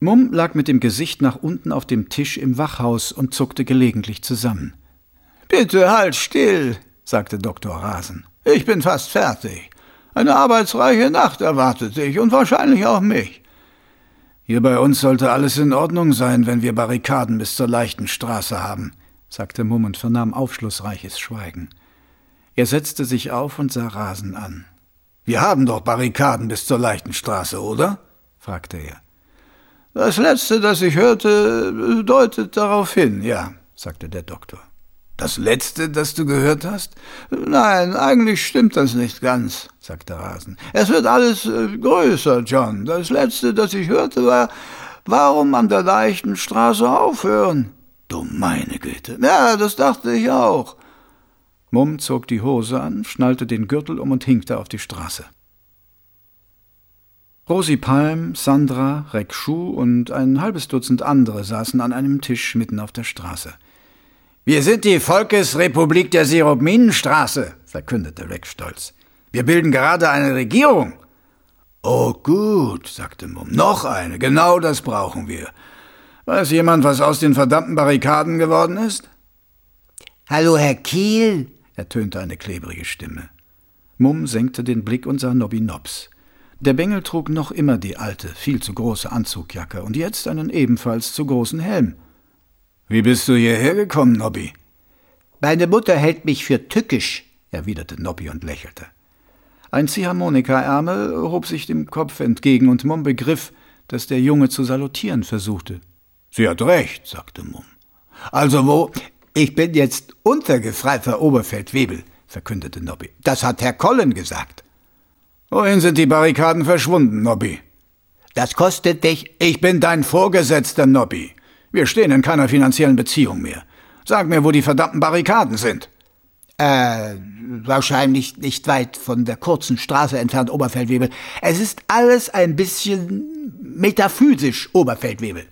Mumm lag mit dem Gesicht nach unten auf dem Tisch im Wachhaus und zuckte gelegentlich zusammen. »Bitte halt still«, sagte Dr. Rasen. »Ich bin fast fertig. Eine arbeitsreiche Nacht erwartet dich und wahrscheinlich auch mich. Hier bei uns sollte alles in Ordnung sein, wenn wir Barrikaden bis zur leichten Straße haben«, sagte Mumm und vernahm aufschlussreiches Schweigen. Er setzte sich auf und sah Rasen an. »Wir haben doch Barrikaden bis zur leichten Straße, oder?« fragte er. »Das Letzte, das ich hörte, deutet darauf hin, ja«, sagte der Doktor. »Das Letzte, das du gehört hast?« »Nein, eigentlich stimmt das nicht ganz«, sagte Rasen. »Es wird alles größer, John. Das Letzte, das ich hörte, war, warum an der leichten Straße aufhören?« »Du meine Güte, ja, das dachte ich auch.« Mumm zog die Hose an, schnallte den Gürtel um und hinkte auf die Straße. Rosi Palm, Sandra, Rekschuh und ein halbes Dutzend andere saßen an einem Tisch mitten auf der Straße. »Wir sind die Volksrepublik der Sirop-Minenstraße«, verkündete Rex stolz. »Wir bilden gerade eine Regierung.« »Oh gut«, sagte Mumm, »noch eine, genau das brauchen wir. Weiß jemand, was aus den verdammten Barrikaden geworden ist?« »Hallo, Herr Kiel«, ertönte eine klebrige Stimme. Mumm senkte den Blick und sah Nobby Nobs. Der Bengel trug noch immer die alte, viel zu große Anzugjacke und jetzt einen ebenfalls zu großen Helm. »Wie bist du hierher gekommen, Nobby?« »Meine Mutter hält mich für tückisch«, erwiderte Nobby und lächelte. Ein Ziehharmonikaärmel hob sich dem Kopf entgegen und Mumm begriff, dass der Junge zu salutieren versuchte. »Sie hat recht«, sagte Mumm. »Also wo?« »Ich bin jetzt Untergefreiter Oberfeldwebel«, verkündete Nobby. »Das hat Herr Collen gesagt.« »Wohin sind die Barrikaden verschwunden, Nobby?« »Das kostet dich...« »Ich bin dein Vorgesetzter, Nobby. Wir stehen in keiner finanziellen Beziehung mehr. Sag mir, wo die verdammten Barrikaden sind.« Wahrscheinlich nicht weit von der kurzen Straße entfernt, Oberfeldwebel. Es ist alles ein bisschen metaphysisch, Oberfeldwebel.«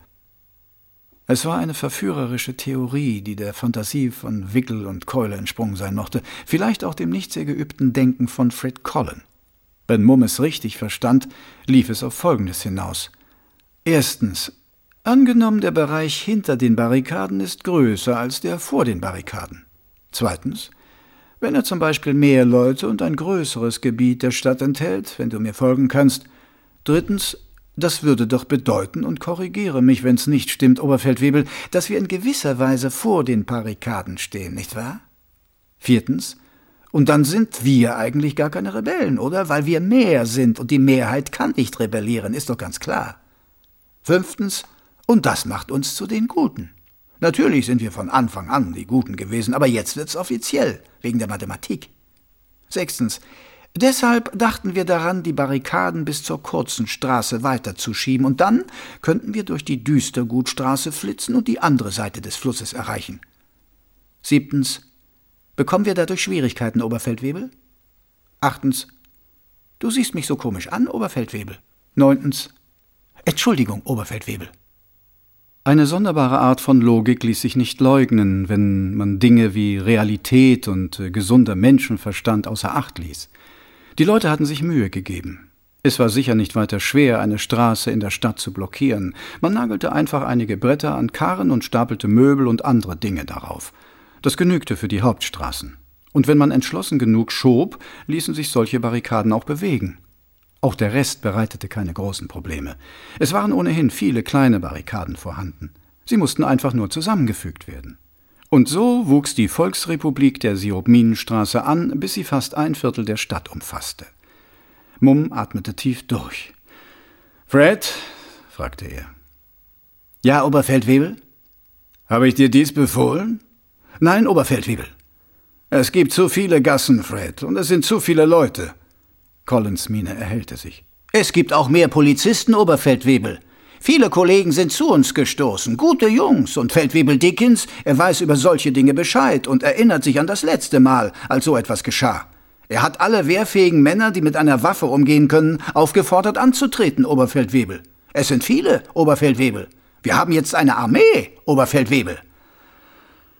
Es war eine verführerische Theorie, die der Fantasie von Wickel und Keule entsprungen sein mochte, vielleicht auch dem nicht sehr geübten Denken von Fred Collen. Wenn Mumm es richtig verstand, lief es auf Folgendes hinaus. Erstens, angenommen, der Bereich hinter den Barrikaden ist größer als der vor den Barrikaden. Zweitens, wenn er zum Beispiel mehr Leute und ein größeres Gebiet der Stadt enthält, wenn du mir folgen kannst. Drittens, das würde doch bedeuten, und korrigiere mich, wenn's nicht stimmt, Oberfeldwebel, dass wir in gewisser Weise vor den Barrikaden stehen, nicht wahr? Viertens, und dann sind wir eigentlich gar keine Rebellen, oder? Weil wir mehr sind und die Mehrheit kann nicht rebellieren, ist doch ganz klar. Fünftens, und das macht uns zu den Guten. Natürlich sind wir von Anfang an die Guten gewesen, aber jetzt wird's offiziell, wegen der Mathematik. Sechstens, deshalb dachten wir daran, die Barrikaden bis zur kurzen Straße weiterzuschieben, und dann könnten wir durch die Düstergutstraße flitzen und die andere Seite des Flusses erreichen. Siebtens, bekommen wir dadurch Schwierigkeiten, Oberfeldwebel? Achtens, du siehst mich so komisch an, Oberfeldwebel. Neuntens, Entschuldigung, Oberfeldwebel. Eine sonderbare Art von Logik ließ sich nicht leugnen, wenn man Dinge wie Realität und gesunder Menschenverstand außer Acht ließ. Die Leute hatten sich Mühe gegeben. Es war sicher nicht weiter schwer, eine Straße in der Stadt zu blockieren. Man nagelte einfach einige Bretter an Karren und stapelte Möbel und andere Dinge darauf. Das genügte für die Hauptstraßen. Und wenn man entschlossen genug schob, ließen sich solche Barrikaden auch bewegen. Auch der Rest bereitete keine großen Probleme. Es waren ohnehin viele kleine Barrikaden vorhanden. Sie mussten einfach nur zusammengefügt werden. Und so wuchs die Volksrepublik der Sirop-Minenstraße an, bis sie fast ein Viertel der Stadt umfasste. Mumm atmete tief durch. »Fred?« fragte er. »Ja, Oberfeldwebel?« »Habe ich dir dies befohlen?« »Nein, Oberfeldwebel.« »Es gibt zu viele Gassen, Fred, und es sind zu viele Leute.« Collins' Miene erhellte sich. »Es gibt auch mehr Polizisten, Oberfeldwebel. Viele Kollegen sind zu uns gestoßen, gute Jungs, und Feldwebel Dickens, er weiß über solche Dinge Bescheid und erinnert sich an das letzte Mal, als so etwas geschah. Er hat alle wehrfähigen Männer, die mit einer Waffe umgehen können, aufgefordert anzutreten, Oberfeldwebel. Es sind viele, Oberfeldwebel. Wir haben jetzt eine Armee, Oberfeldwebel.«